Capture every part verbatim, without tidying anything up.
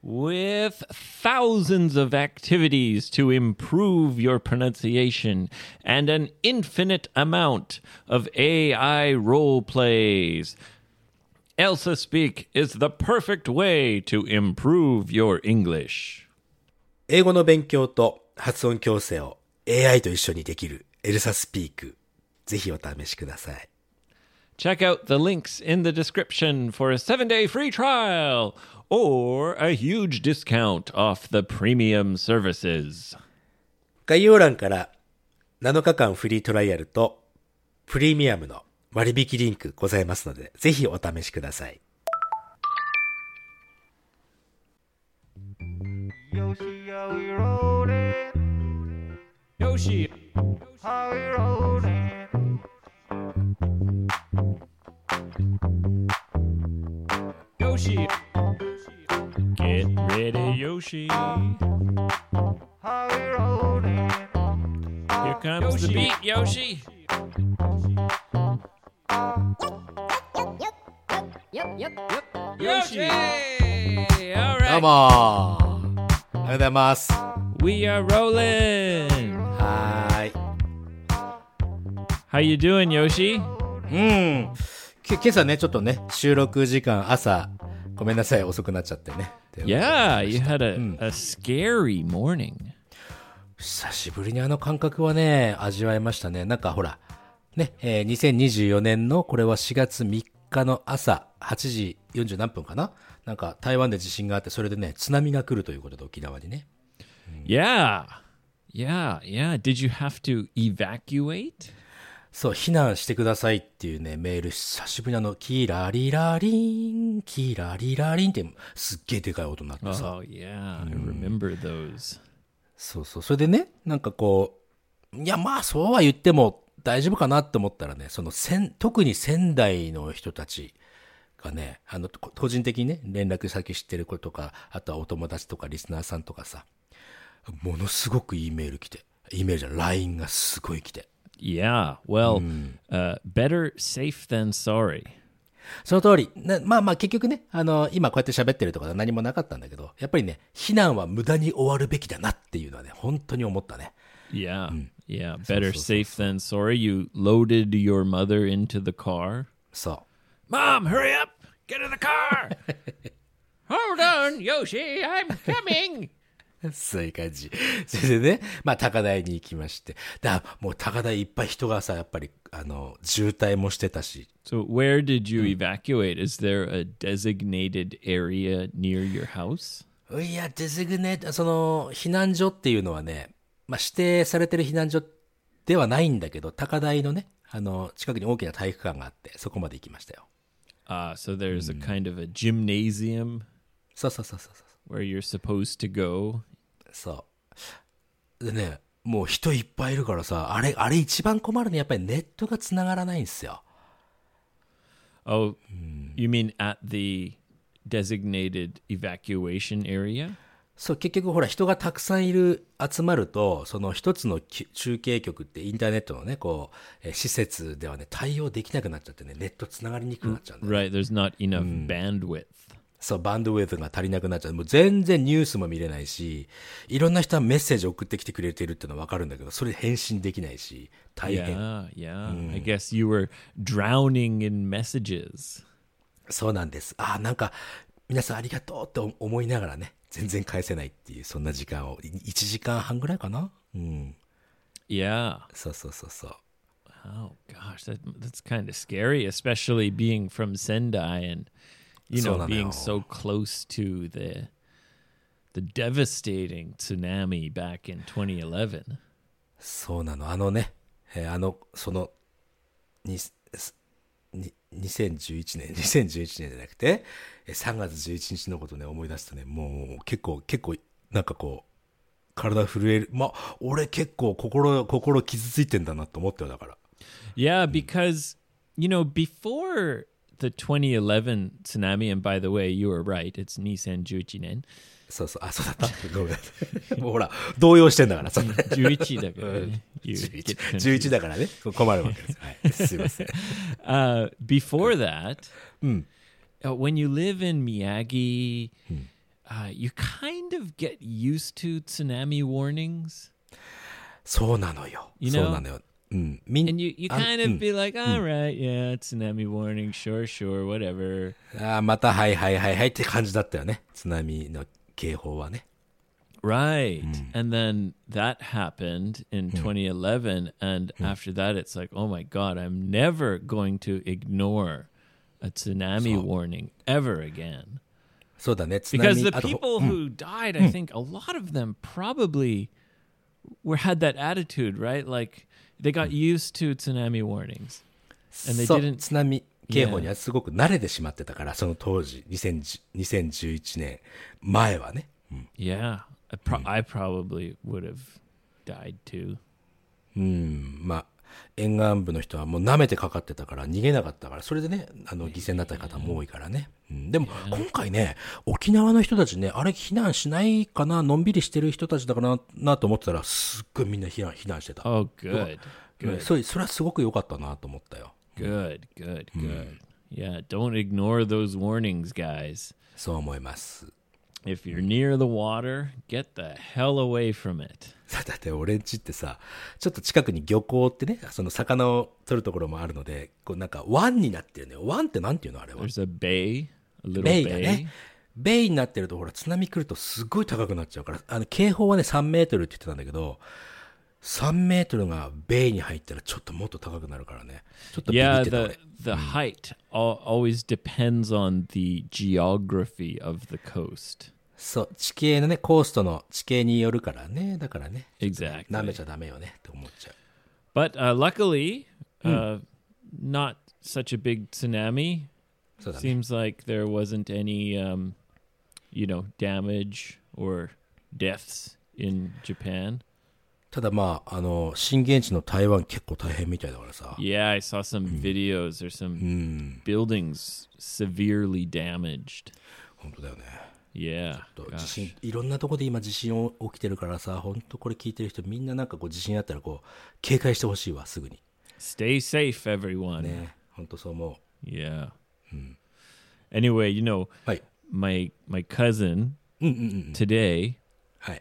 with thousands of activities to improve your pronunciation and an infinite amount of A I role plays. Elsa Speak is the perfect way to improve your English. 英語の勉強と発音矯正を エーアイ と一緒にできるエルサスピーク。ぜひお試しください。 Check out the links in the description for a seven-day free trial or a huge discount off the premium services. 概要欄からなのかかんフリートライアルとプレミアムの割引リンクございますので、ぜひお試しください。 Yoshi, how we rolling? Yoshi, how we rolling? Yoshi, get ready, Yoshi. How we rolling? Here comes Yoshi. The beat, Yoshi. Yep, yep, yep. Yoshi! All right. どうもおはようございます。 We are rolling. はーい。 How you doing, Yoshi? うん。け今朝ね、ちょっとね、収録時間朝、ごめんなさい、遅くなっちゃってね。 Yeah, you had a,、うん、a scary morning. 久しぶりにあの感覚はね、味わいましたね。なんかほら、ね、えー、にせんにじゅうよねんのこれはしがつみっかの朝はちじよんじゅうなんぷんかな、なんか台湾で地震があって、それでね津波が来るということで沖縄にね、 うん、Yeah Yeah Yeah Did you have to evacuate? そう、避難してくださいっていうねメール、久しぶりにあのキラリラリンキラリラリンってすっげえでかい音になってさ、 Oh yeah、うん、I remember those。 そうそう、それでね、なんかこう、いやまあそうは言っても大丈夫かなって思ったらね、その特に仙台の人たちがね、あの個人的にね連絡先知ってる子とか、あとはお友達とかリスナーさんとかさ、ものすごくいいメール来て、いいメールじゃ ライン がすごい来て。 Yeah, well,、うん uh, better safe than sorry。 その通り。なまあまあ結局ね、あの今こうやって喋ってるとか何もなかったんだけど、やっぱりね、避難は無駄に終わるべきだなっていうのはね、本当に思ったね。 Yeah、うん、Yeah, better safe than sorry. You loaded your mother into the car. そう。 Mom, hurry up! Get in the car! Hold on, Yoshi, I'm coming! そういう感じ。それでね、まあ高台に行きまして。だもう高台いっぱい人がさ、やっぱりあの渋滞もしてたし。 So where did you evacuate? Is there a designated area near your house? いや、デジグネート、その避難所っていうのはね、まあ、指定されてる避難所ではないんだけど、高台のね、あの近くに大きな体育館があって、そこまで行きましたよ。 Ah, so there's a kind of a gymnasium. そうそうそうそう。 Where you're supposed to go. そう。でね、もう人いっぱいいるからさ、あれあれ一番困るね、やっぱりネットが繋がらないんですよ。 Oh, you mean at the designated evacuation area? そう、結局ほら人がたくさんいる集まると、その一つの中継局ってインターネットのね、こう、え施設ではね対応できなくなっちゃってね、ネットつながりにくくなっちゃうんだよね。 Right, there's not enough bandwidth. そう、バンドウェイトが足りなくなっちゃう。もう全然ニュースも見れないし、いろんな人はメッセージ送ってきてくれてるっていうのはわかるんだけど、それ返信できないし、大変。 Yeah, yeah. I guess you were drowning in messages. そうなんです。あ、なんか皆さんありがとうって思いながらね、全然返せないっていう、そんな時間をいちじかんはんぐらいかな。うん。 Yeah. そうそうそうそう。 Oh gosh, that, that's kind of scary, especially being from Sendai and you know being so close to the the devastating tsunami back in twenty eleven. そうなの。あのね、えー、あのそのにににせんじゅういちねんにせんじゅういちねんじゃなくてさんがつじゅういちにちのことね思い出すとね、もう結構結構なんかこう体震える。まあ俺結構心心傷ついてんだなと思ったよ。だから。 Yeah, because you know before the twenty eleven tsunami, and by the way, you were right. It'sにせんじゅういちねん. そうそう、あ、そうだった。ごめん。もうほら動揺してんだからさ。 じゅういちだからね。 じゅういち, じゅういちだからね。困るわけです。はい。すいません。 Uh, before that, うん。 uh, when you live in Miyagi, uh, you kind of get used to tsunami warnings. そうなのよ。 You know? そうなのよ。うん。みん And you, you あ kind う of ん be like, all right, yeah, tsunami warning, sure, sure, whatever. あーまたはいはいはいはいって感じだったよね。津波の警報はね。 Right. And then that happened in twenty eleven. And after that, it's like, oh my God, I'm never going to ignore a tsunami So- warning ever again. そうだね。津波 Because the あと people who died, I think a lot of them probably were had that attitude, right? Like they got used to tsunami warnings. And they そう didn't 津波警報にはすごく慣れてしまってたから、その当時にせんじゅう、にせんじゅういちねん前はね。 Yeah. I, pro- I probably would have died too. うん、まあ沿岸部の人はもう舐めてかかってたから逃げなかったから、それでね、あの犠牲になった方も多いからね。うん、でも今回ね、沖縄の人たちね、あれ避難しないかな、のんびりしてる人たちだからな、なと思ってたら、すっごいみんな避難避難してた。 Oh, good. うん Good. それそれはすごく良かったなと思ったよ。 Good, good, good. Yeah, don't ignore those warnings, guys. そう思います。 If you're near the water, get the hell away from it. だって俺んちってさ、ちょっと近くに漁港ってね、その魚を取るところもあるので、こうなんか湾になってるね。湾ってなんていうのあれは。 There's a bay, a little ベイが bay. ね。ベイになってるとほら津波来るとすごい高くなっちゃうから、あの警報はねさんメートルって言ってたんだけど、さんメートルがベイに入ったらちょっともっと高くなるからね。ちょっとビビっ Yeah, てた俺。 the the height al- always depends on the geography of the coast. そう地形のねコーストの地形によるからね。だからね。 Exactly. 舐めちゃダメよねって思っちゃう。 But uh, luckily, uh, not such a big tsunami. そうだね。 Seems like there wasn't any, um, you know, damage or deaths in Japan. ただまああの震源地の台湾結構大変みたいだからさ。 Yeah, I saw some videos. There's some buildings severely damaged. 本当だよね。 Yeah. と gosh. 地震いろんなとこで今地震起きてるからさ、本当これ聞いてる人みんななんかこう地震あったらこう警戒してほしいわすぐに。 Stay safe, everyone. ね、本当そう思 Yeah. Anyway, you know, う。はい。 my my cousin うんうんうん。 today はい。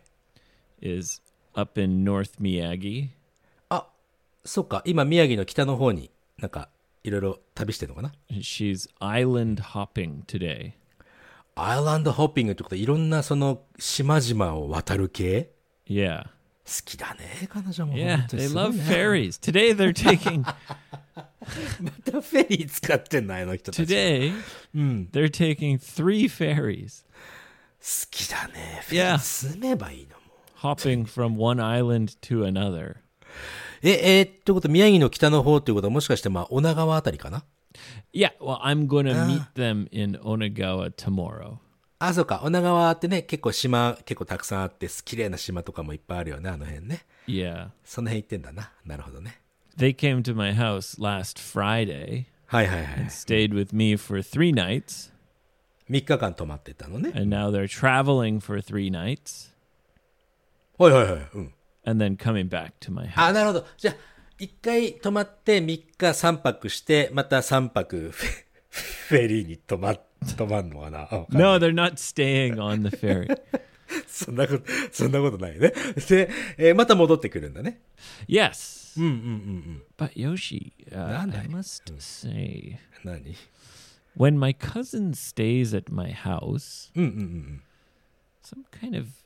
is up in North Miyagi. あ、そっか。今宮城の北の方になんかいろいろ旅してるのかな。 She's island hopping today. アイランドホッピングってことでいろんなその島々を渡る系 Yeah. 好きだね、彼女も。 Yeah, 本当に they すごい love ね ferries. Today they're taking またフェリー使ってんの、あの人たち。 today they're taking three ferries 好きだね。フェリー Yeah. 住めばいいのも。 hopping from one island to another. え、えー、ってこと宮城の北の方っていうことはもしかしてまあ女川あたりかな。 Yeah, well, I'm going to meet them in Onagawa tomorrow. あ、そうか。女川ってね、結構島結構たくさんあって綺麗な島とかもいっぱいあるよね、あの辺ね。 Yeah. その辺行ってんだな。なるほどね。 They came to my house last Friday, はいはいはい。 stayed with me for three nights, みっかかん泊まってたのね。 and now they're traveling for three nights はいはいはい。うん。 and then coming back to my house. あ、なるほど。じゃあ、一回泊まってみっかさんぱくして、またさんぱくフェフェリーに泊ま、泊まんのかな。あわかんない No, they're not staying on the ferry. そんなこと、そんなことないね。で、えーまた戻ってくるんだね。 Yes. うんうんうんうん。 But Yoshi, uh, I Nandai. must say, 何 when my cousin stays at my house, うんうんうんうん。 some kind of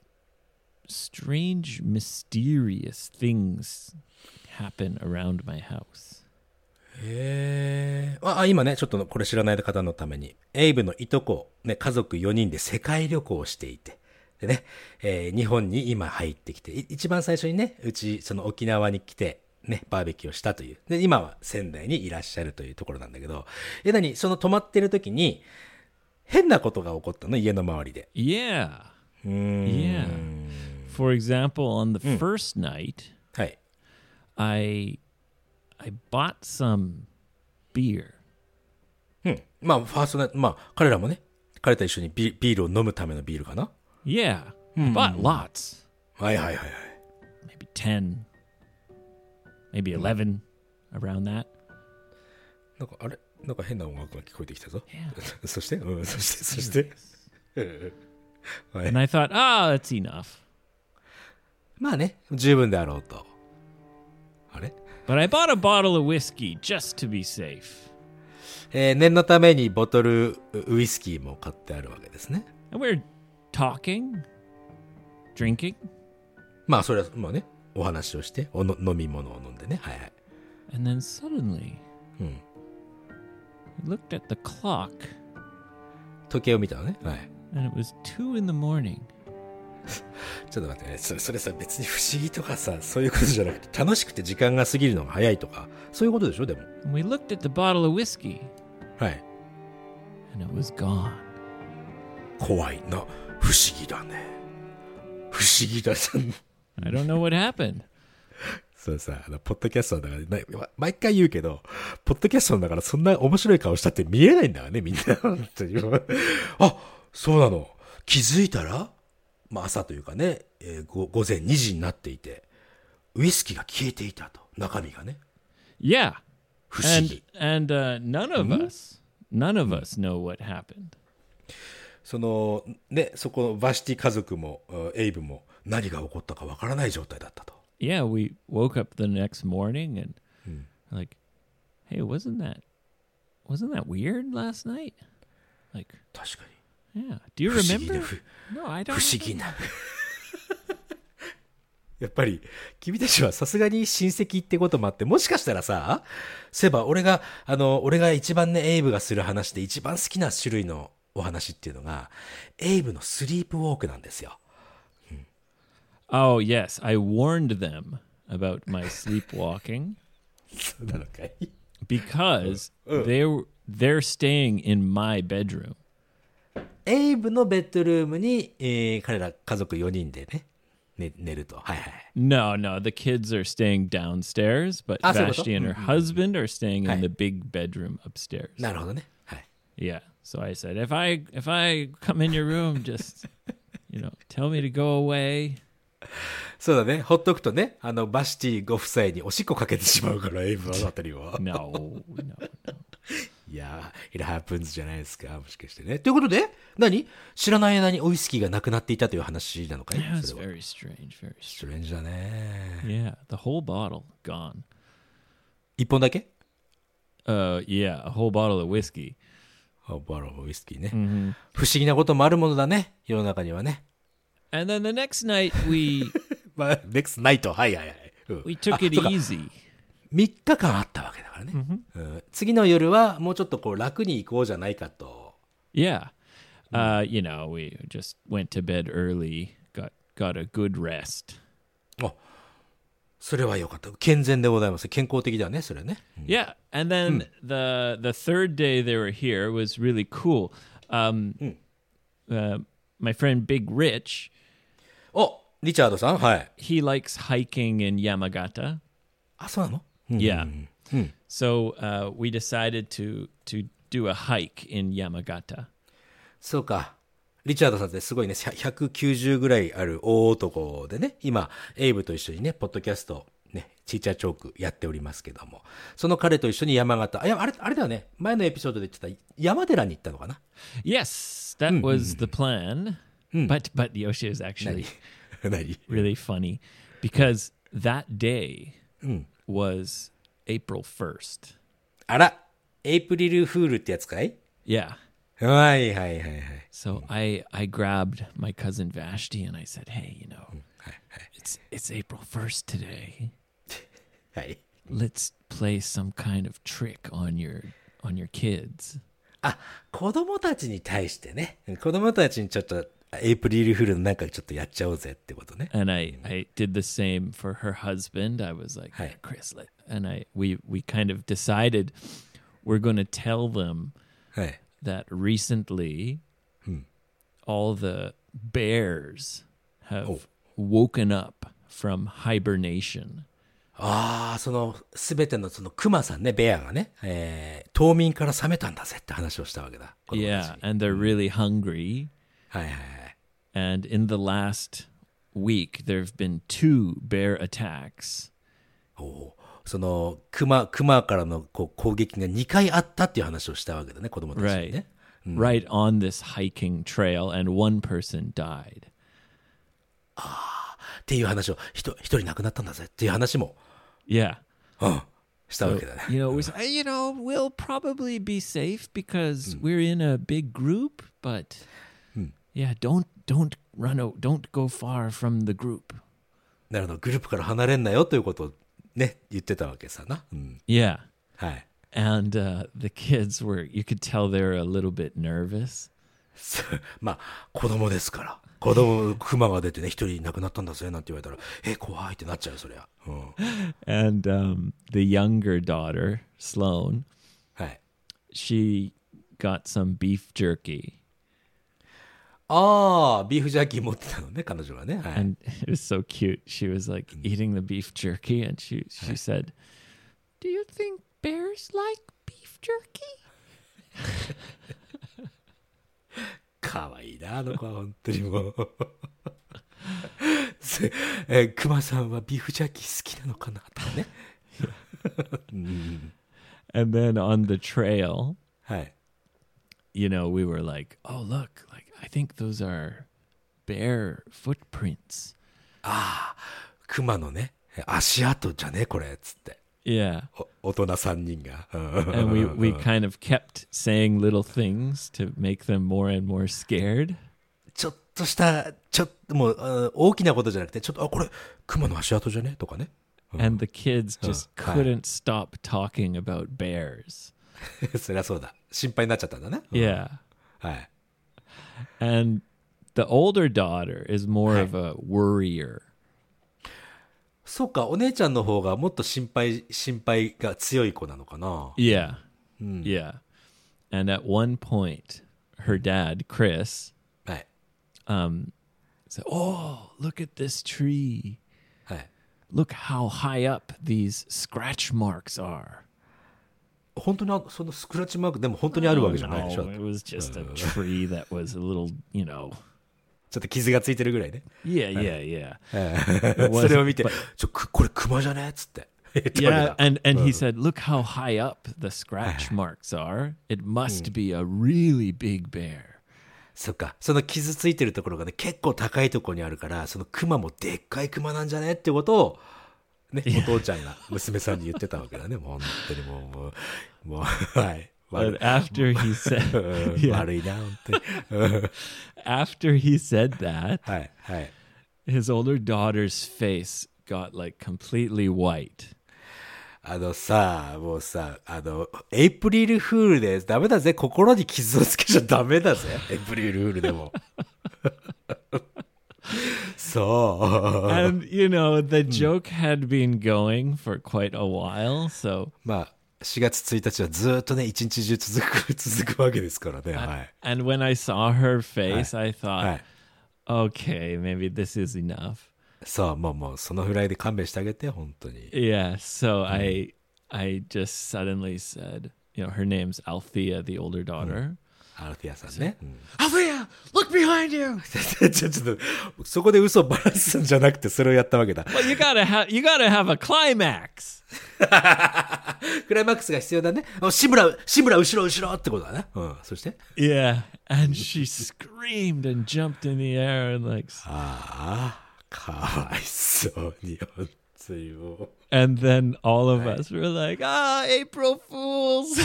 strange, mysterious things happen around my house. へえ。あ、あ今ね、ちょっとこれ知らない方のために、エイブのいとこ、ね、家族よにんで世界旅行をしていて、でね、えー日本に今入ってきて、い一番最初にね、うち、その沖縄に来て、ね、バーベキューをしたという。で、今は仙台にいらっしゃるというところなんだけど、え、なに、その泊まってる時に、変なことが起こったの、家の周りで。 Yeah. うーん。 Yeah. For example, on the first night, はい。 I I bought some beer. うん。まあ、ファーストナイト、まあ、彼らもね、彼と一緒にビビールを飲むためのビールかな。 Yeah. I bought lots. はいはいはいはい。 Maybe ten. Maybe eleven. Around that. なんか、あれなんか変な音楽が聞こえてきたぞ。 Yeah. そして、うん、そして、そして。 はい And I thought, ah, that's enough. まあね、十分であろうと。あれ But I bought a bottle of whiskey just to be safe. えー念のためにボトルウイスキーも買ってあるわけですね。 And we were talking, drinking. まあそれはまあね、お話をしておの飲み物を飲んでね。はいはい。 And then suddenly, うん。 I looked at the clock 時計を見たのね。はい。 and it was two in the morning. ちょっと待ってね。それ、それさ、別に不思議とかさ、そういうことじゃなくて、楽しくて時間が過ぎるのが早いとか、そういうことでしょ、でも。 And we looked at the bottle of whiskey はい。 and it was gone. 怖いな。不思議だね。不思議だ。 I don't know what happened. そうさ、あの、ポッドキャストだから、ま毎回言うけど、ポッドキャストだからそんな面白い顔したって見えないんだからね、みんな。本当に。あ、そうなの。気づいたら、まあ朝というかね、えー、ご午前にじになっていて、ウイスキーが消えていたと。中身がね。 Yeah. 不思 And 議。 and uh, none of us, none of us know what happened. その、ね、そこのバシティ家族も、うんエイブも何が起こったかわからない状態だったと。 Yeah, we woke up the next morning and like, hey, wasn't that wasn't that weird last night? Like, 確かに。 yeah. Do you 不思議な remember? ふ No, I 不 don't. 思議な。やっぱり、君たちはさすがに親戚ってこともあって、もしかしたらさ、そういえば俺が、あの、俺が一番ね、エイブがする話で一番好きな種類のお話っていうのが、エイブのスリープウォークなんですよ。 Oh, yes. I warned them about my sleepwalking そうなのかい because they were they're staying in my bedroom. エイブのベッドルームに、えー彼ら家族よにんでね、ね寝ると。はいはい。 No, no, the kids are staying downstairs, but Ah, so what? Vashti and her husband are staying in Hi. the big bedroom upstairs. なるほどね。はい。 Yeah. So I said, if I if I come in your room, just you know, tell me to go away. そうだね。ほっとくとね、あの、バシティご夫妻におしっこかけてしまうから、エイブのあたりは。 No, no, no. いやー、it happens じゃないですか。もしかしてね。ということで、何知らない間にウイスキーがなくなっていたという話なのかい Yeah, it's それは。 very strange, very strange. ストレンジだね。 Yeah, the whole bottle gone. 一本だけ Uh, yeah, a whole bottle of whiskey. あバローウイスキーね、不思議なこともあるものだね。世の中にはね。 And then the next night we まあ、ネクストナイト。はいはいはい。うん we took it あそうか easy. みっかかんあったわけだからね、うん次の夜はもうちょっとこう楽に行こうじゃないかと。 Yeah. Uh, you know, we just went to bed early, got got a good rest. あ、それはよかった。健全でございます。健康的だね、それね。 Yeah, and then the the third day they were here was really cool. Um, uh, my friend Big Rich, お、リチャードさん、はい。 he likes hiking in Yamagata. あ、そうなの、 Yeah. So uh, we decided to to do a hike in Yamagata. そうか。リチャードさんってすごいね、ひゃくきゅうじゅうぐらいある大男でね、今、エイブと一緒にね、ポッドキャスト、ね、チーチャーチョークやっておりますけども、その彼と一緒に山形、あ、いや、あれ、あれだよね、前のエピソードで言ってた山寺に行ったのかな Yes, that was the plan. But but Yoshi is actually 何 really funny because that day was April first. あら、エイプリルフールってやつかい Yeah. はいはいはいはい。 So I I grabbed my cousin Vashti and I said, "Hey, you know, はいはい it's it's April first today. はい。 Let's play some kind of trick on your on your kids." あ、子供たちに対してね、子供たちにちょっと、エイプリルフールのなんかちょっとやっちゃおうぜってことね。 And I I did the same for her husband. I was like, Hi. "Chris," let, and I we we kind of decided we're going to tell them はい。 that recently all the bears have woken up from hibernation. ああ、その、すべてのそのクマさんね、ベアがね、えー、冬眠から覚めたんだぜって話をしたわけだ。子供たち Yeah, に and they're really hungry. はいはいはい。 And in the last week, there have been two bear attacks. おお、その、クマ、クマからのこう攻撃がにかいあったっていう話をしたわけだね、子供たちにね。 right on this hiking trail, and one person died. っていう話を、人、一人亡くなったんだぜっていう話も、 Yeah. うん、したわけだね。 You know, it was, you know, we'll probably be safe because we're in a big group, but yeah, don't don't run out, don't go far from the group. なるほど、グループから離れんなよということをね、言ってたわけさな。うん、 Yeah. はい。 And uh, the kids were, you could tell they were a little bit nervous. まあ、子供ですから。子供、熊が出てね、一人亡くなったんだぜ、なんて言われたら、え、怖いってなっちゃう、そりゃ。うん、 And um, the younger daughter, Sloane, はい。 she got some beef jerky. ああ、ビーフジャーキー持ってたのね、彼女はね。はい。 And it was so cute. She was like eating the beef jerky, and she, she said, "Do you think bears like beef jerky?" かわいいな、あの子は本当にもう。えー、熊さんはビーフジャーキー好きなのかなとかね。 And then on the trail, はい。 you know, we were like, "Oh, look, like I think those are bear footprints." 熊のね、足跡じゃね、これ、つって。 Yeah. お大人さんにんが。 And we, we kind of kept saying little things to make them more and more scared. ちょっとした、ちょっともう、あ大きなことじゃなくて、ちょっと、あ、これ、熊の足跡じゃねとかね。 And the kids just Huh. couldn't stop talking about bears. そりゃそうだ。心配になっちゃったんだね。 Yeah. はい。 And the older daughter is more of a worrier. そうか、お姉ちゃんの方がもっと心配、心配が強い子なのかな。 Yeah. Yeah. And at one point, her dad, Chris, はい。 um, said, "Oh, look at this tree. はい。 Look how high up these scratch marks are." 本当にあそのスクラッチマークでも本当にあるわけじゃないでしょ。 No, it was just a tree that was a little, you know. ちょっと傷がついてるぐらいね。 Yeah, yeah, yeah. それを見て、ちょ、くこれ熊じゃねっつって言ったわけ Yeah, だ。 and, and he said, "Look how high up the scratch marks are. It must be a really big bear." そっか、その傷ついてるところがね、結構高いところにあるから、その熊もでっかい熊なんじゃねってことを、ね、お父ちゃんが娘さんに言ってたわけだね。もう本当にもう、もう、もう、はい。 But after he said, yeah, 悪いな、本当に。 after he said that, はい、はい。 his older daughter's face got like completely white. あのさ、もうさ、あの、エイプリルフールでダメだぜ。心に傷をつけちゃダメだぜ。エイプリルフールでも。そう。 And, you know, the joke had been going for quite a while, so... まあ、しがつついたちはずっとね、一日中続く、続くわけですからね。はい。 And when I saw her face, I は thought, い。 okay, maybe this is enough. そう、もうもう、そのフライで勘弁してあげて、本当に。 Yeah, so I I just suddenly said, you know, her name's Althea, the older daughter. アルティアさんね。うん、 Althea, look behind you! ちょ、ちょっと、そこで嘘をばらすんじゃなくて、それをやったわけだ。 Well, you gotta have you gotta have a climax. クライマックスが必要だね。あ志村、志村後ろ後ろってことだね。うん、そして Yeah, and she screamed and jumped in the air and like, ああ、かわいそうに、本当にもう。 and then all of us were like, ah, April Fools.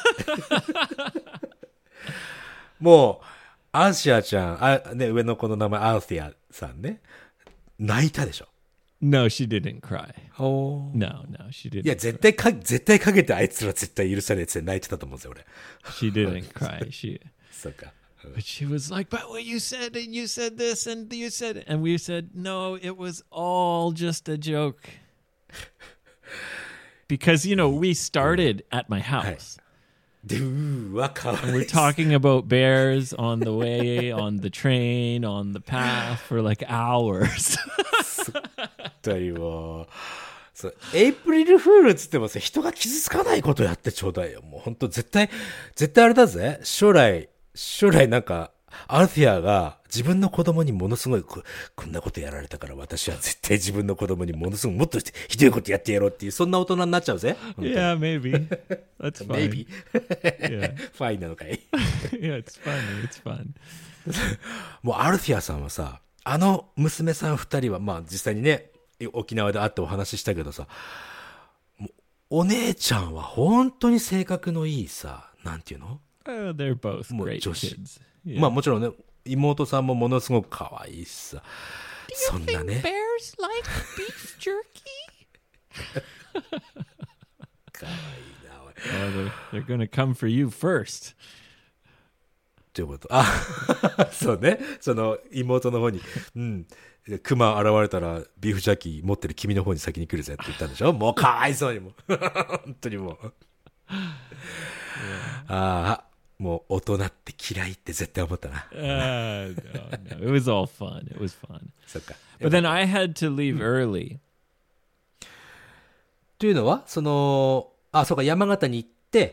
もう、アンシアちゃん、あ、ね、上の子の名前、アルティアさんね。泣いたでしょ。 No, she didn't cry. お No, no, she いや、 didn't. 絶対か、絶対かけてあいつら絶対許されって泣いてたと思うんですよ、俺。 She didn't cry. She, そっか。 but she was like, but what you said and you said this and you said, and we said, no, it was all just a joke. Because, you know, we started at my house. で、うーわ、かわい We're そう。 talking about bears on the way, on the train, on the path for like hours. だよ。そう、エイプリルフールっつってもさ、人が傷つかないことやってちょうだいよ。もう本当絶対、絶対あれだぜ。将来、将来なんか、 アルフィアが自分の子供にものすごいこ、こんなことやられたから私は絶対自分の子供にものすごいもっとひどいことやってやろうっていう、そんな大人になっちゃうぜ。 Yeah, maybe. That's fine. Maybe. Yeah. ファインなのかい。 Yeah, it's fun. It's fun. もうアルフィアさんはさ、あの娘さん二人は、まあ実際にね、沖縄で会ってお話ししたけどさ、もうお姉ちゃんは本当に性格のいいさ、なんていうの、 Oh, they're both もう great 女子。 kids. Yeah. まあもちろんね、妹さんもものすごく可愛いしさ。 Do そ you んな think ね。 bears like beef jerky? 可愛いな、おい。 Oh, they're, they're going to come for you first. ということ。あ、そうね。その妹の方に、うん。熊現れたらビーフジャーキー持ってる君の方に先に来るぜって言ったんでしょ。もうかわいそうにも。本当にもう。ああ、もう大人って嫌いって絶対思ったな。 Uh, no, no. It was all fun. It was fun. そっか。 But then I had to leave early. というのは、その、あ、そうか、山形に行って、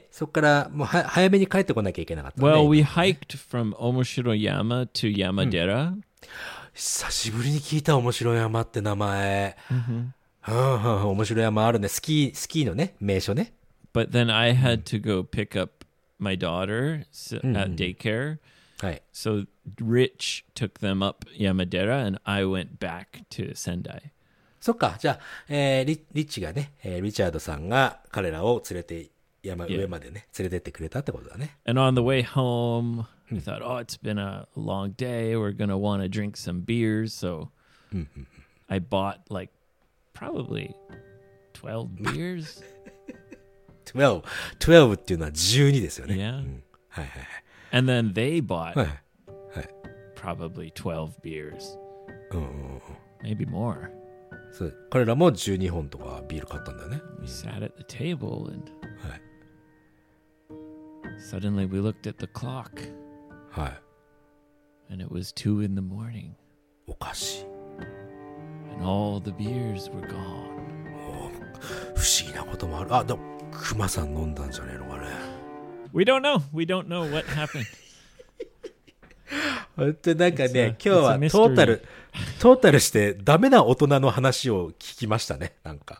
そこからもうは早めに帰ってこなきゃいけなかったね。 Well, we hiked from Omoshiroyama to Yamadera. 久しぶりに聞いた面白い山って名前。うんうんうん、面白い山あるね。スキー、スキーのね、名所ね。 But then I had to go pick up my daughter s- at daycare. はい。 So Rich took them up Yamadera and I went back to Sendai. そっか。じゃあ、えーリ、リッチがね、えーリチャードさんが彼らを連れて、山 Yeah. 上までね、連れてってくれたってことだね。 And on the way home, I thought, oh, it's been a long day. We're going to want to drink some beers. So I bought like probably twelve beers. じゅうに。じゅうにっていうのはじゅうにですよね。 Yeah. はいはい And then they bought はい。はい。 probably twelve beers, うんうんうん。 maybe more. そう彼らもじゅうにほんとかビール買ったんだよね。 We sat at the table and はい。 suddenly we looked at the clock はい。 and it was two in the morning おかしい。 and all the beers were gone. 不思議なこともある。あ、でも、熊さん飲んだんじゃねえのかね。 We don't know. We don't know what happened. 本当になんか It's ね a-、 今日は it's a トータ mystery. ル、トータルしてダメな大人の話を聞きましたね、なんか。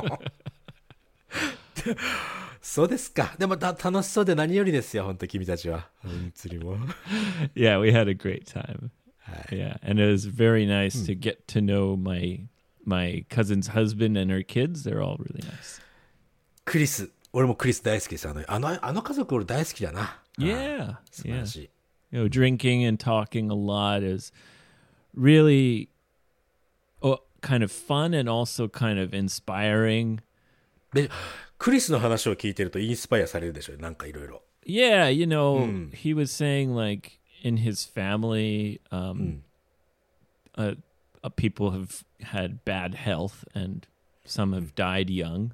そうですか。でもた楽しそうで何よりですよ、本当君たちは。本当にもう。 Yeah, we had a great time. Yeah, and it was very nice to get to know my my cousin's husband and her kids. They're all really nice. クリス、俺もクリス大好きです。あの、あの、あの家族俺大好きだな。 Yeah, 素晴 yeah. らしい。 You know, drinking and talking a lot is really oh, kind of fun and also kind of inspiring. で、クリスの話を聞いてるとインスパイアされるでしょ、なんかいろいろ。 Yeah, you know, he was saying like in his family, um, uh, uh, people have had bad health and some have died young.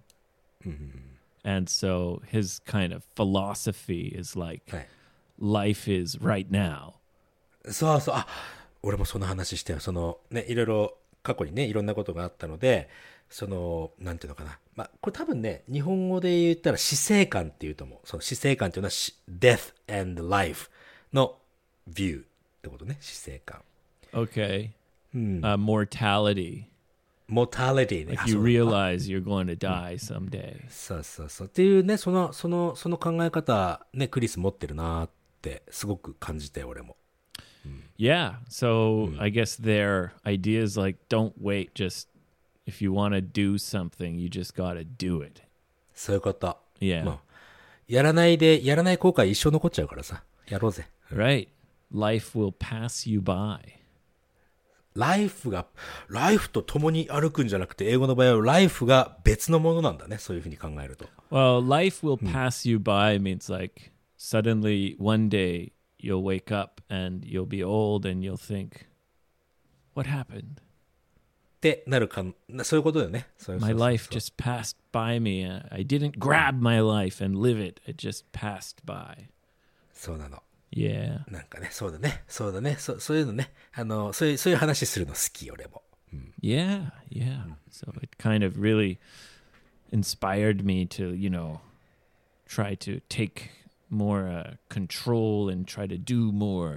And so his kind of philosophy is like, はい。 life is right now. そうそう、あ、俺もその話してよ。その、ね、いろいろ、過去にね、いろんなことがあったので、その、なんていうのかな。まあ、これ多分ね、日本語で言ったら死生観っていうと思う。その死生観っていうのはし death and life の view ってことね、死生観。 Okay. Uh, mortality. mortality ね。 Like あ you そう realize you're going to die someday. そうそうそう。っていうね、その、その、その考え方、ね、クリス持ってるなーって、すごく感じて、俺も。 Yeah. So I guess their idea is like, don't wait. Just if you want to do something, you just got to do it. そういうこと。 Yeah. もうやらないで、やらない後悔一生残っちゃうからさ。やろうぜ。 Right. Life will pass you by. ライフが、ライフと共に歩くんじゃなくて、英語の場合はライフが別のものなんだね。そういうふうに考えると。 Well, life will pass you by means like suddenly one day you'll wake up and you'll be old and you'll think, what happened? ってなるか、そういうことだよね。そうそうそう My life just passed by me. Uh, I didn't grab my life and live it. It just passed by. そうなの。 Yeah. なんかね、そうだね。そうだね。そそういうのね。あの、そういう、そういう話するの好き、俺も。 Yeah. Yeah. So it kind of really inspired me to, you know, try to take more uh, control and try to do more,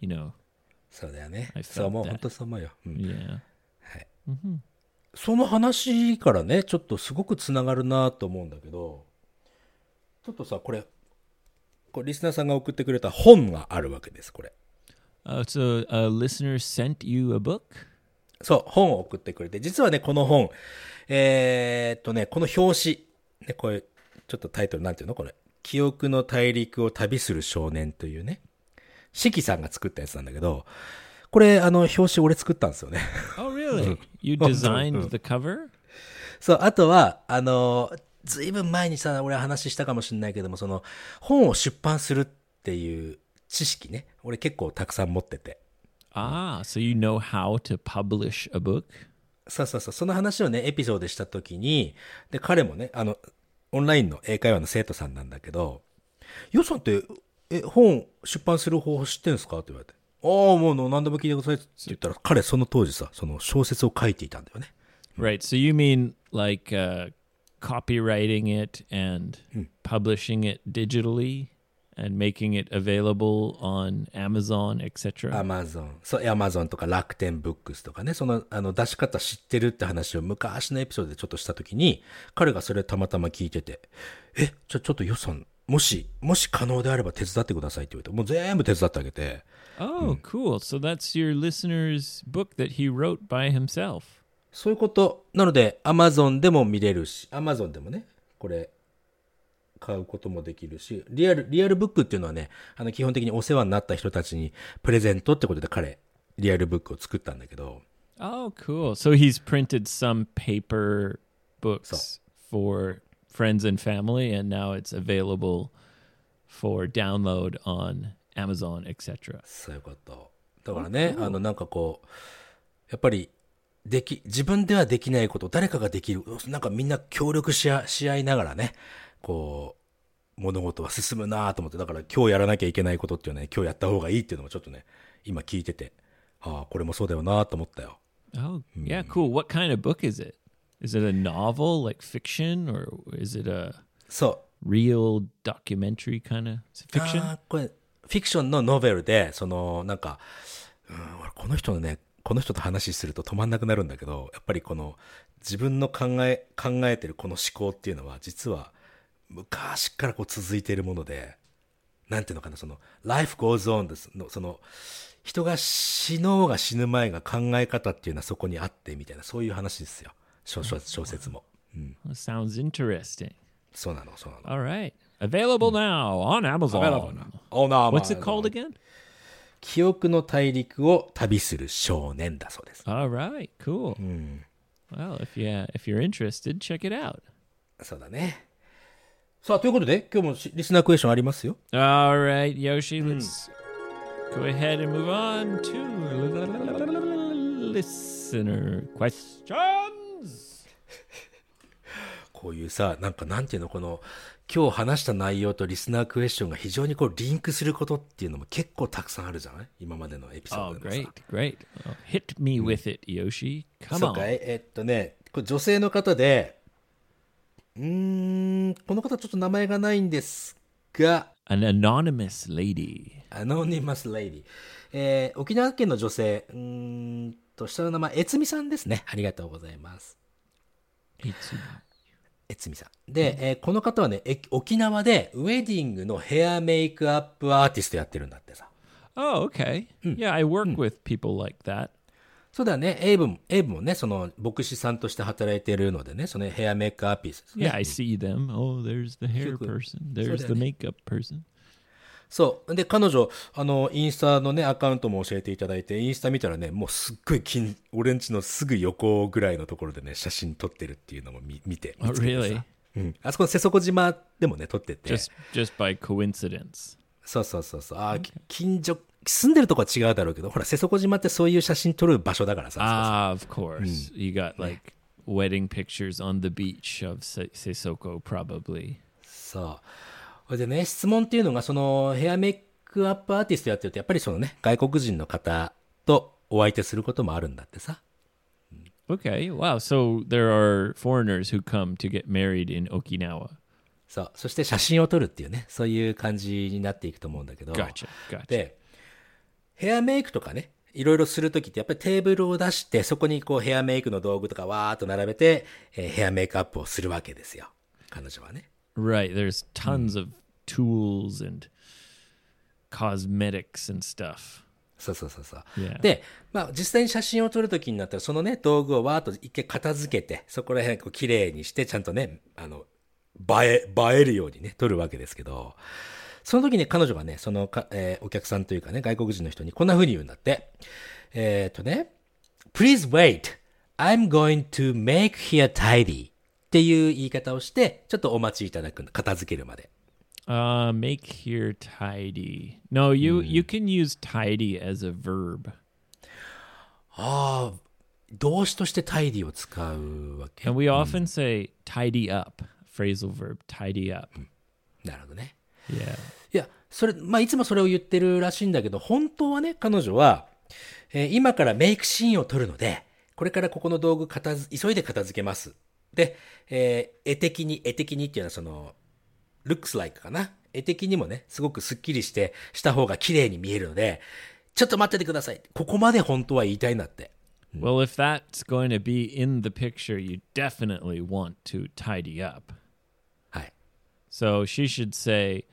you know. そうだよね I。felt そう、もう that. 本当そう思うよ。うん Yeah. その話からね、ちょっとすごくつながるなと思うんだけど、ちょっとさ、これ、これリスナーさんが送ってくれた本があるわけです、これ。 Uh, so a listener sent you a book? そう、本を送ってくれて、実はね、この本、えー、っとね、この表紙、ね、これ、ちょっとタイトルなんていうのこれ。記憶の大陸を旅する少年というね、四季さんが作ったやつなんだけど、これ、あの、表紙俺作ったんですよね。 Oh, really? You designed the cover? そう、あとは、あの、ずいぶん前にさ、俺は話したかもしれないけども、その、本を出版するっていう知識ね、俺結構たくさん持ってて。 Ah, so you know how to publish a book? そうそうそう、その話をね、エピソードでしたときに、で、彼もね、あの、オンラインの英会話の生徒さんなんだけど、ヨウさんって、え、本出版する方法知ってんすかって言われて。ああ、もう何でも聞いてくださいって言ったら、彼その当時さ、その小説を書いていたんだよね。 Right. So you mean like uh, copywriting it and publishing it digitally and making it available on Amazon, et cetera? アマゾン。そう、アマゾンとか楽天ブックスとかね、その、あの、出し方知ってるって話を昔のエピソードでちょっとしたときに、彼がそれたまたま聞いてて、え、じゃあちょっとヨウさん、もし、もし可能であれば手伝ってくださいって言われて、もう全部手伝ってあげて、 Oh, cool. So that's your listener's book that he wrote by himself. そういうこと。なので、アマゾンでも見れるし、アマゾンでもね、これ、買うこともできるし、リアル、リアルブックっていうのはね、あの、基本的にお世話になった人たちにプレゼントってことで彼、リアルブックを作ったんだけど、 Oh, cool. So he's printed some paper books So- for friends and family, and now it's available for download on Amazon, et cetera. そういうこと。だからね、あの、なんかこう、やっぱり、でき、自分ではできないこと、誰かができる、なんかみんな協力しあし合いながらね、こう、物事は進むなと思って、だから今日やらなきゃいけないことっていうのはね、今日やった方がいいっていうのもちょっとね、今聞いてて、ああ、これもそうだよなと思ったよ。 Oh, yeah, cool. What kind of book is it? Is it a novel, like fiction, or is it a そう。 real documentary kind of fiction? あーこれ、フィクションのノベルで、その、なんか、うん、俺この人のね、この人と話すると止まんなくなるんだけど、やっぱりこの、自分の考え、考えてるこの思考っていうのは、実は、昔からこう続いているもので、なんていうのかな、その、life goes on ですの、その、人が死のうが死ぬ前が考え方っていうのはそこにあって、みたいな、そういう話ですよ。小小小説も。うん。 That sounds interesting. そうなの、そうなの。 All right. Available now on Amazon. おな What's it called again? 記憶の大陸を旅する少年だそうです。 All right, cool. Well, if you if you're interested, check it out. そうだね。さあ、ということで、今日もしリスナークエスチョンありますよ。 All right, Yoshi, let's go ahead and move on to listener questions. こういうさ、なんかなんていうの、この、今日話した内容とリスナークエスチョンが非常にこうリンクすることっていうのも結構たくさんあるじゃない今までのエピソー Oh, ドでもさ。 great, great. Well, hit me with it, Yoshi. Come そう on. かいえっとね、これ女性の方で、うーん、この方ちょっと名前がないんですが、 An anonymous lady. アノニマスレイディ。えー、沖縄県の女性、うーんと、下の名前、えつみさんですね。ありがとうございます。 It's えつみさん。で、えーこの方はね、え沖縄でウェディングのヘアメイクアップアーティストやってるんだってさ。 Oh, okay. Yeah, I work with people like that. そうだね、エイブも、エイブもね、その、牧師さんとして働いているのでね、そのヘアメイクアーティスト、ね。 Yeah, I see them. Oh, there's the hair Cool. person. There's So the then- makeup person. そう。で、彼女、あの、インスタのね、アカウントも教えていただいて、インスタ見たらね、もうすっごい近、俺んちのすぐ横ぐらいのところでね、写真撮ってるっていうのも見見て。 Oh, 見つけてさ really? うん。あそこの瀬底島でもね、撮ってて。 Just just by coincidence. そうそうそうそう。ああ、き近所、住んでるとこは違うだろうけど、ほら、瀬底島ってそういう写真撮る場所だからさ。 Ah, of course. You got like wedding pictures on the beach of Se- Sesoko, probably. そう。それでね、質問っていうのが、その、ヘアメイクアップアーティストやってると、やっぱりそのね、外国人の方とお相手することもあるんだってさ。 Okay. Wow. So there are foreigners who come to get married in Okinawa. そう。そして写真を撮るっていうね、そういう感じになっていくと思うんだけど。 Gotcha. Gotcha. で、 ヘアメイクとかね、いろいろするときってやっぱりテーブルを出して、そこにこうヘアメイクの道具とかわーっと並べて、えーヘアメイクアップをするわけですよ。彼女はね。 Right. There's tons of tools and cosmetics and stuff. そうそうそうそう。 Yeah. で、まあ実際に写真を撮るときになったら、そのね、道具をわーっと一回片付けて、そこら辺こう綺麗にして、ちゃんとね、あの、映え、映えるようにね、撮るわけですけど、その時に彼女がね、そのか、えーお客さんというかね、外国人の人にこんな風に言うんだって。えーっとね、Please wait, I'm going to make here tidy っていう言い方をして、ちょっとお待ちいただくんだ。片付けるまで。 Uh, make here tidy. No, you you can use tidy as a verb. ああ、動詞として tidy を使うわけ。 And we often say tidy up. Phrasal verb, tidy up. なるほどね。 Yeah. いや、それ、まあ、いつもそれを言ってるらしいんだけど、本当はね、彼女は、えー今からメイクシーンを撮るので、これからここの道具片づ、急いで片付けます。で、えー絵的に、絵的にっていうのはその、looks like かな。絵的にもね、すごくスッキリして、した方が綺麗に見えるので、ちょっと待っててください。ここまで本当は言いたいんだって。 Well, if that's going to be in the picture, you definitely want to tidy up. はい。 So she should say,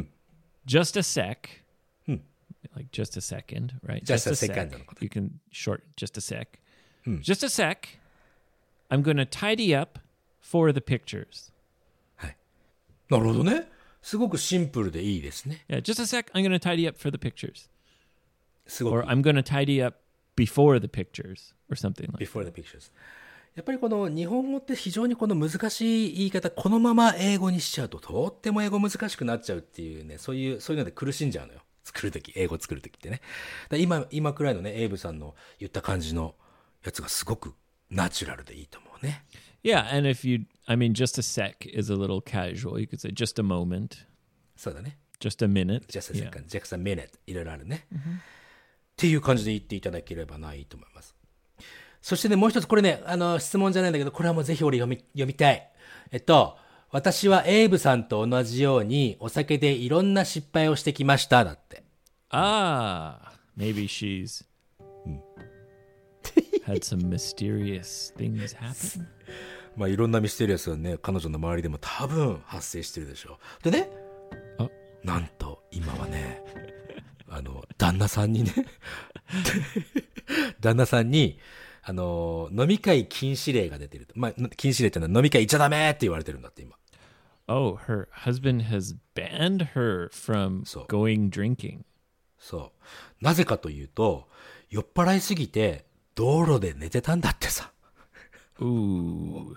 just a sec, うん。 like just a second, right? Just a second のこと。 You can short just a sec. Just a sec. I'm going to tidy up for the pictures. はい。なるほどね。すごくシンプルでいいですね。 Yeah, just a sec. I'm going to tidy up for the pictures. すご Or く。 I'm going to tidy up before the pictures or something like before the pictures. やっぱりこの日本語って非常にこの難しい言い方、このまま英語にしちゃうととっても英語難しくなっちゃうっていうね、そういう、そういうので苦しんじゃうのよ。作るとき、英語作るときってね。だから今、今くらいのね、エイブさんの言った感じのやつがすごくナチュラルでいいと思うね。 Yeah, and if you, I mean, just a sec is a little casual. You could say just a moment, そうだね。 just a minute. just a Yeah. second, just a minute. いろいろあるね。っていう感じで言っていただければないいと思います。そしてね、もう一つ、これね、あの、質問じゃないんだけど、これはもうぜひ俺読み、読みたい。えっと、私はエイブさんと同じように、お酒でいろんな失敗をしてきました。だって。 Ah, maybe she's had some mysterious things happen. まあ、いろんなミステリアスはね、彼女の周りでも多分発生してるでしょう。でね、 あなんと、今はね、あの、旦那さんにね、旦那さんに、あの、飲み会禁止令が出てると。まあ、禁止令ってのは飲み会行っちゃダメって言われてるんだって、今。 Oh, her husband has banned her from So- going drinking. そう。なぜかというと、酔っ払いすぎて、道路で寝てたんだってさ。 Ooh.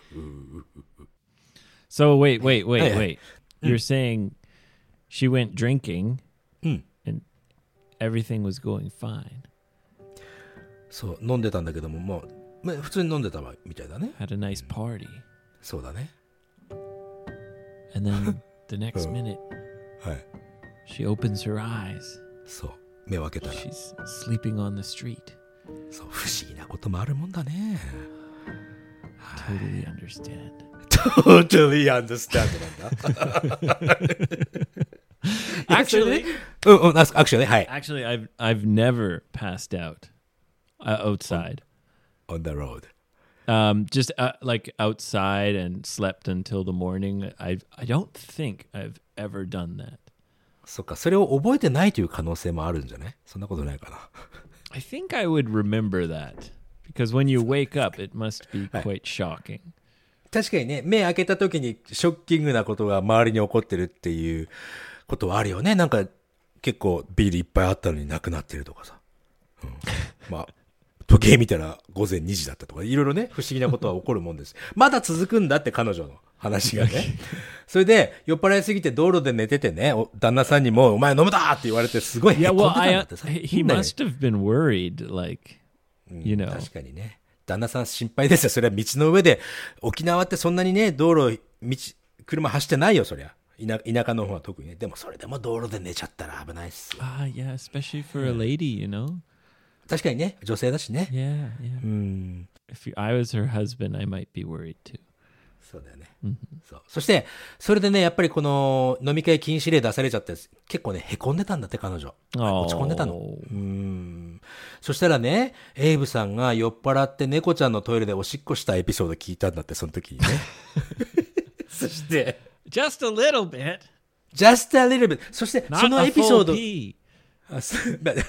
So wait, wait, wait, Hey, hey. wait. You're saying she went drinking Mm. and everything was going fine. そう、飲んでたんだけども、もう、まあ普通に飲んでたみたいだね。 Had a nice party. そうだね。 And then the next minute はい。 she opens her eyes. そう。目を開けたら、 She's sleeping on the street. そう、不思議なこともあるもんだね。 Totally understand. totally understand なんだ。 Actually, うんうん、アクションね、はい。 actually I've I've never passed out uh, outside. on the road. Um, just uh, like outside and slept until the morning. I I don't think I've ever done that. そっか、それを覚えてないという可能性もあるんじゃない？そんなことないかな。 I think I would remember that because when you wake up, it must be quite shocking. 確かにね、目開けた時にショッキングなことが周りに起こってるっていうことはあるよね。なんか結構ビールいっぱいあったのになくなってるとかさ。うん、まあ、時計見たら午前にじだったとか、いろいろね、不思議なことは起こるもんです。まだ続くんだって彼女の話がね。それで、酔っ払いすぎて道路で寝ててね、お旦那さんにも、お前飲むだって言われて、すごいへ Yeah, こんで well, たんだ I ってさ。 he いいんだよ must have been worried, like you know. 確かにね。旦那さん心配ですよ。それは道の上で、沖縄ってそんなにね、道路、道、車走ってないよ、そりゃ。田田舎の方は特にね。でもそれでも道路で寝ちゃったら危ないっすよ。 Ah, yeah, especially for a lady, you know. 確かにね、女性だしね。 Yeah, yeah. うん。 If you, I was her husband, I might be worried too. そうだよね。そう。そして、それでね、やっぱりこの飲み会禁止令出されちゃって、結構ね、凹んでたんだって、彼女。落ち込んでたの。うーん。そしたらね、エイブさんが酔っ払って猫ちゃんのトイレでおしっこしたエピソード聞いたんだって、その時にね。そして、 Just a little bit. just a little bit. そして、そ Not の a エピソー full ド、 pee. あそうだ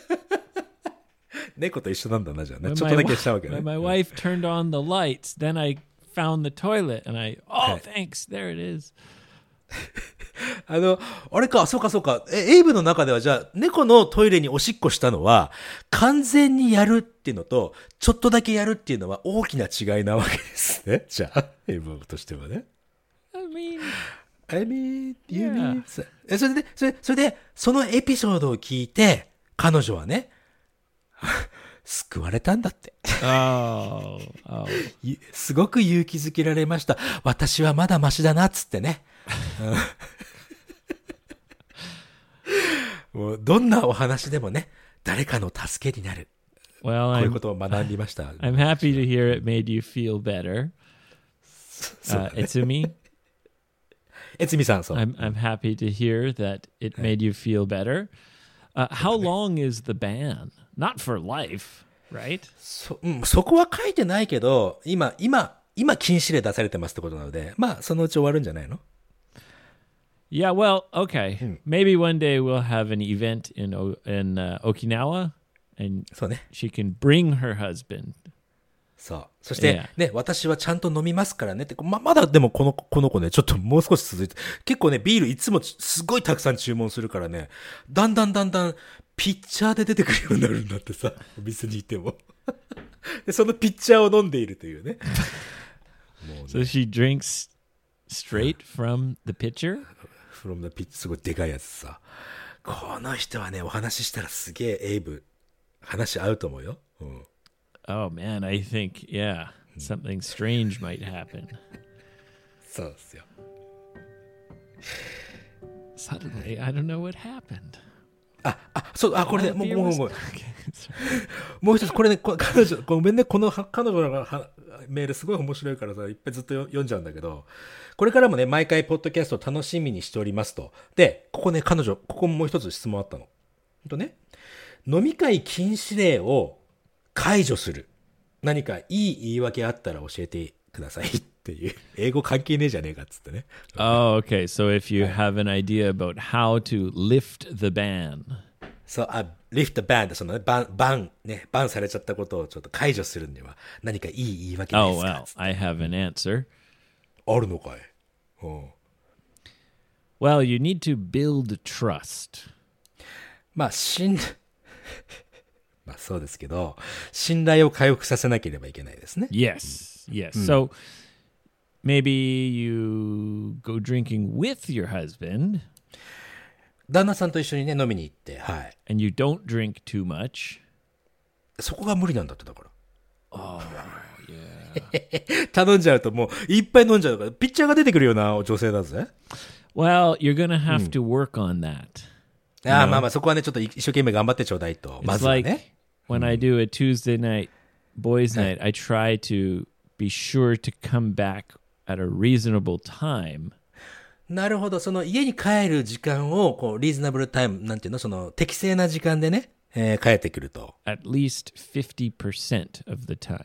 猫と一緒なんだな、じゃあね。 When ちょっ my, とだけしたわけね。 when my wife turned on the lights, then I found the toilet and I, oh, Okay. thanks, there it is. あの、あれか、そうかそうか。え、エイブの中ではじゃあ、猫のトイレにおしっこしたのは、完全にやるっていうのと、ちょっとだけやるっていうのは大きな違いなわけですね。じゃあ、エイブとしてはね。 I mean, I mean, you Yeah. mean... え、それで、それ、それで、そのエピソードを聞いて、彼女はね、救われたんだって。 oh, oh. ゆすごく勇気づけられました。私はまだマシだな、っつってね。もうどんなお話でもね、誰かの助けになる。 Well, こういう I'm, ことを学びました。 I'm happy to hear it made you feel better. そう Uh, Itsumi, えつみさん、そう。 I'm, I'm happy to hear that it made you feel better. Uh, how long is the ban? Not for life, right? そ, うん、そこは書いてないけど、今、今、今禁止令出されてますってことなので、まあ、そのうち終わるんじゃないの？ Yeah, well, okay. Maybe one day we'll have an event in o- in uh, Okinawa, and そうね。 she can bring her husband. そう。そして、 Yeah. ね、私はちゃんと飲みますからねって、ま、まだでもこの、この子ね、ちょっともう少し続いて、結構ね、ビールいつもすごいたくさん注文するからね、だんだんだんだん、ピッチャーで出てくるようになるんだってさ、お店にいても。で、そのピッチャーを飲んでいるというね。もうね、 So she drinks straight from the pitcher? from the pitch すごいでかいやつさ。この人はね、お話ししたらすげえエイブ、話合うと思うよ。うん。 Oh man, I think yeah, something strange might happen. そうですよ。 Suddenly, I don't know what happened. あ、あ、そう、あ、これね、もう、 Beer もう、 was- もう、 Okay, sorry. もう一つ、これね、こ彼女、ごめんね、このは彼女のはメールすごい面白いからさ、いっぱいずっとよ読んじゃうんだけど、これからもね、毎回ポッドキャストを楽しみにしておりますと。で、ここね、彼女、ここもう一つ質問あったの。ほんとね、飲み会禁止令を解除する。何かいい言い訳あったら教えてくださいっていう。英語関係ねえじゃねえかっつってね。 Oh, okay. So if you have an idea about how to lift the ban. そう、あ、lift the ban そのね、バン、バン、ね、バンされちゃったことをちょっと解除するには何かいい言い訳で Oh すか well, I have an answer. あるのかい？うん。 Well, you need to build trust. まあ、信、まあそうですけど、信頼を回復させなければいけないですね。 Yes, yes. So maybe you go drinking with your husband 旦那さんと一緒にね、飲みに行って、はい。 and you don't drink too much. そこが無理なんだってだから。頼んじゃうともういっぱい飲んじゃうから、ピッチャーが出てくるような女性だぜ。 Well, you're going to have to work on that. ああ、まあまあそこはね、ちょっと一生懸命頑張ってちょうだいと。ま It's ずは like ね。 when I do a Tuesday night boys' night, I try to be sure to come back at a reasonable time. なるほど。その家に帰る時間を、こう、リーズナブルタイム、なんていうの、その適正な時間でね、えー帰ってくると。 At least fifty percent of the time.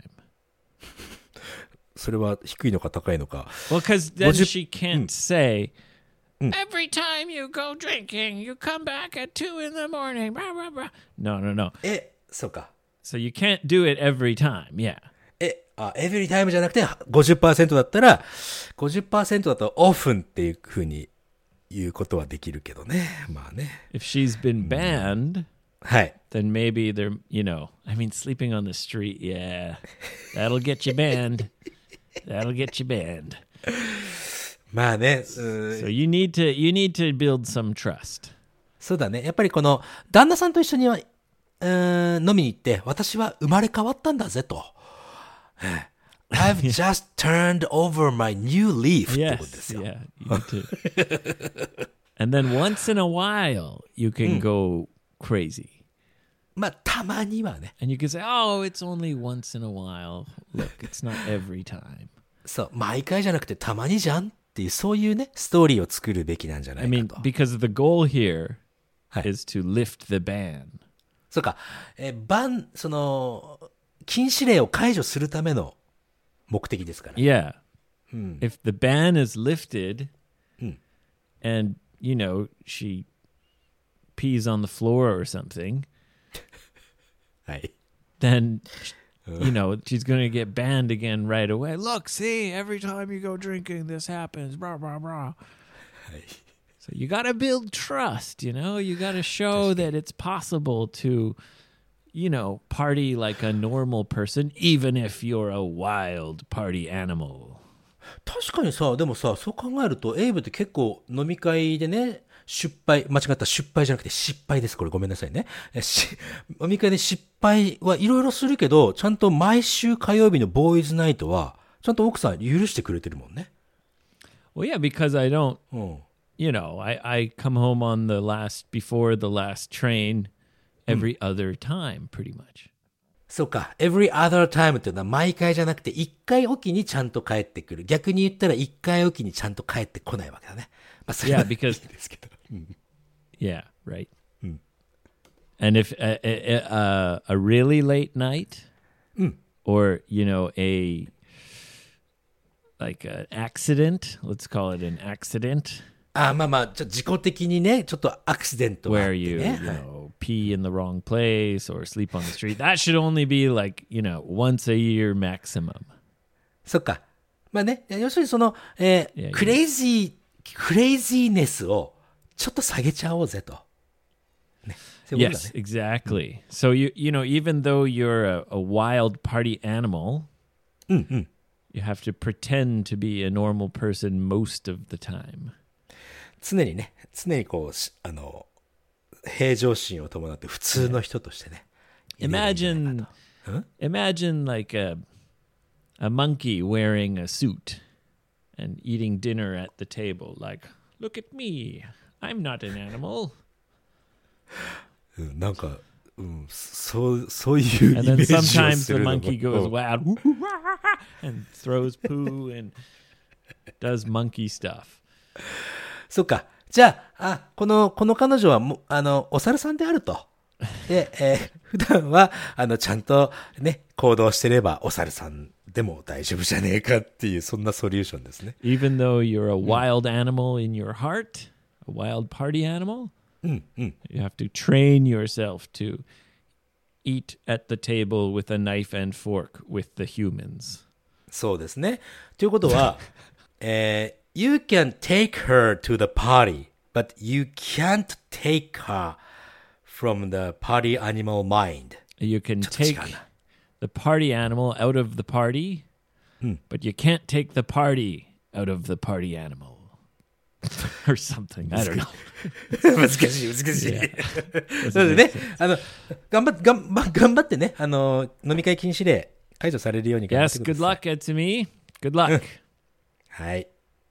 それは低いのか高いのか。 Well, because then Was it- she can't say, every time you go drinking, you come back at two in the morning. Blah, blah, blah. No, no, no. え、そうか。 So you can't do it every time. Yeah. え、あ、エブリタイムじゃなくて ごじゅっパーセント だったら、ごじゅっパーセント だとオフンっていう風に言うことはできるけどね。まあね。 If she's been banned, はい。 then maybe they're, you know, I mean, sleeping on the street, yeah, that'll get you banned. That'll get you banned. まあね、う So you need to, you need to build some trust. そうだね。やっぱりこの、旦那さんと一緒には、うーん飲みに行って、私は生まれ変わったんだぜと。I've just turned over my new leaf ってことです Yes, よ。 yeah, you need to. And then once in a while, you can go crazy. まあ、たまにはね。 And you can say, oh, it's only once in a while. Look, it's not every time. そう、毎回じゃなくてたまにじゃんっていう、そういうね、ストーリーを作るべきなんじゃな I い mean, かと。 because the goal here はい is to lift the ban. そうか、えー、バン、その、禁止令を解除するための目的ですから。 Yeah. If the ban is lifted and, you know, she pees on the floor or something, はい。 then, you know, she's going to get banned again right away. Look, see, every time you go drinking, this happens. Blah, blah, blah. So you got to build trust, you know? You got to show that it's possible to, you know, party like a normal person, even if you're a wild party animal. 確かにさ、でもさ、そう考えると、エイブって結構飲み会でね、失敗、間違った失敗じゃなくて失敗です。これごめんなさいね。えし飲み会で失敗はいろいろするけど、ちゃんと毎週火曜日のボーイズナイトは、ちゃんと奥さん許してくれてるもんね。 Well, yeah, because I don't, うん。 you know, I, I come home on the last, before the last train every other time, pretty much. そうか。every other time っていうのは毎回じゃなくて一回おきにちゃんと帰ってくる。逆に言ったら一回おきにちゃんと帰ってこないわけだね。まあ、それは Yeah, because いいですけど。 yeah, right. And if a, a, a, a really late night, or you know, a like an accident, let's call it an accident, あ、まあまあ、ちょっと事故的にね、ちょっとアクシデントがあっ where て you ね。 you know pee in the wrong place or sleep on the street, that should only be like, you know, once a year maximum. そっか。まあね、要するにその、えー、 いやいやクレイジー、クレイジーネスをちょっと下げちゃおうぜと。ね。そういうこと Yes, だね。 exactly. So you you know, even though you're a, a wild party animal, you have to pretend to be a normal person most of the time. 常にね、常にこう、しあの、平常心を伴って普通の人としてね。 Imagine, imagine like a a monkey wearing a suit and eating dinner at the table. Like, look at me, I'm not an animal. うんなんか、うん、そう、そういうイ And メ then ージを sometimes す the るのも monkey goes うん wild and throws poo and does monkey stuff. そっか。じゃあ、あ、この、この彼女はもう、あの、お猿さんであると。で、えー普段は、あの、ちゃんとね、行動してれば、お猿さんでも大丈夫じゃねえかっていう、そんなソリューションですね。 Even though you're a wild animal in your heart, a wild party animal, you have to train yourself to eat at the table with a knife and fork with the humans. そうですね。ということは、えー You can take her to the party, but you can't take her from the party animal mind. You can ちょっと違 take うな。 the party animal out of the party, but you can't take the party out of the party animal. Or something. I don't know. 難しい、難しい。そうでね、あの、頑張って、頑張頑張ってね、あの、飲み会禁止令解除されるように頑張っ Yes, てくだ good さい。 luck, Etsumi. Good luck. はい。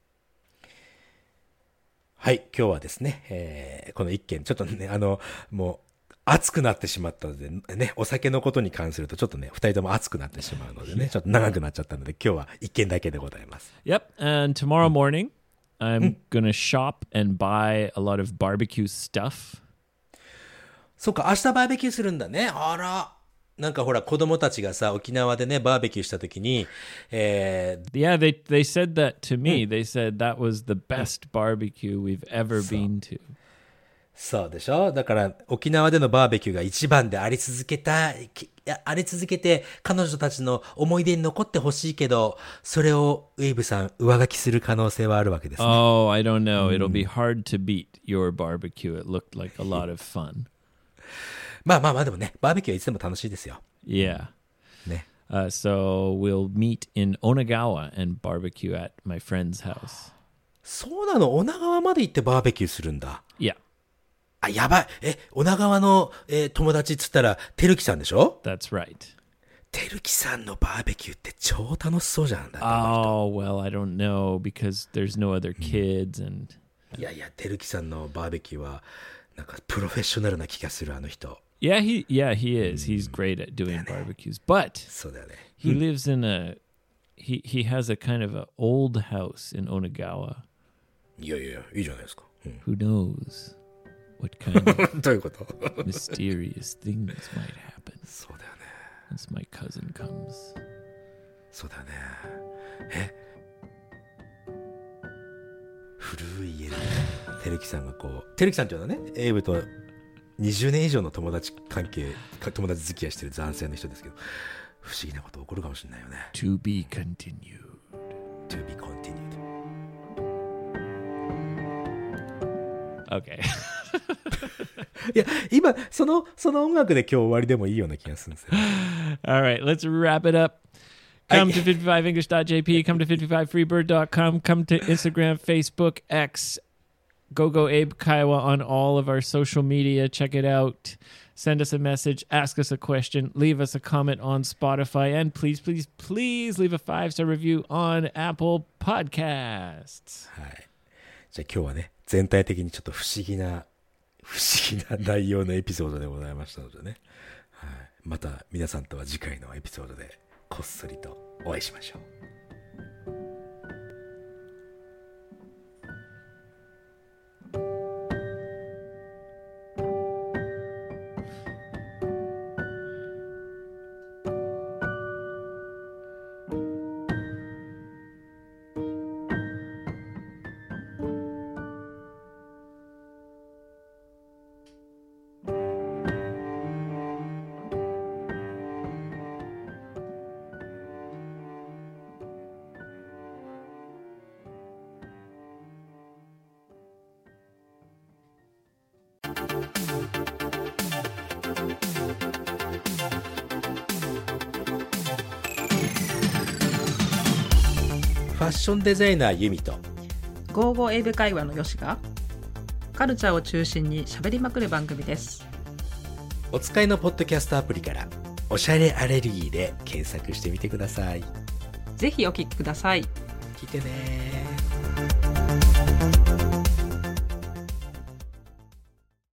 はい、今日はですね、えーこの一件、ちょっとね、あの、もう、熱くなってしまったので、ね、お酒のことに関すると、ちょっとね、二人とも熱くなってしまうのでね、ちょっと長くなっちゃったので、今日は一件だけでございます。 Yep. And tomorrow morning, I'm going to shop and buy a lot of barbecue stuff. そうか、明日バーベキューするんだね。あら。なんかほら、子供たちがさ、沖縄でね、バーベキューしたときに、えー Yeah, they they said that to me. They said that was the best barbecue we've ever been to. そうでしょ？だから、沖縄でのバーベキューが一番であり続けた、きあり続けて、彼女たちの思い出に残ってほしいけど、それをウェイブさん、上書きする可能性はあるわけですね。 Oh, I don't know. It'll be hard to beat your barbecue. It looked like a lot of fun. まあまあまあでもね、バーベキューはいつでも楽しいですよ。 Yeah. ね。 Uh, so we'll meet in Onagawa and barbecue at my friend's house. そうなの、女川まで行ってバーベキューするんだ。 Yeah, あ、やばい。え、女川の、えー友達っつったら、てるきさんでしょ？ that's right. てるきさんのバーベキューって超楽しそうじゃん。だって Oh, well, I don't know because there's no other kids and いやいや、てるきさんのバーベキューは、なんかプロフェッショナルな気がする、あの人。 yeah, he yeah, he is. He's great at doing barbecues. But そうだよね。 he lives in a he he has a kind of a old house in Onagawa. いやいや、いいじゃないですか。うん、 Who knows what kind of どういうこと mysterious things might happen そうだよね。 once my cousin comes. そうだよね。え古い家で、てるきさんがこう、てるきさんっていうのはね、エイブとにじゅうねん以上の友達関係、友達付き合いしてる斬新な人ですけど、不思議なこと起こるかもしれないよね。 To be continued. To be continued. Okay. いや、今、その、その音楽で今日終わりでもいいような気がするんですよ。 All right, let's wrap it up. Come to fifty-five english dot j p, come to fifty-five freebird dot com, come to Instagram, Facebook, X, GoGo Abe Kaiwa on all of our social media. Check it out. Send us a message, ask us a question, leave us a comment on Spotify, and please, please, please leave a five-star review on Apple Podcasts. はい。じゃあ今日はね、全体的にちょっと不思議な、不思議な内容のエピソードでございましたのでね。はい。また皆さんとは次回のエピソードでこっそりとお会いしましょう。ファッションデザイナーユミとゴーゴー英語会話のヨシがカルチャーを中心に喋りまくる番組です。 お使いのポッドキャストアプリからおしゃれアレルギーで検索してみてください。 ぜひお聞きください。 聞いてね。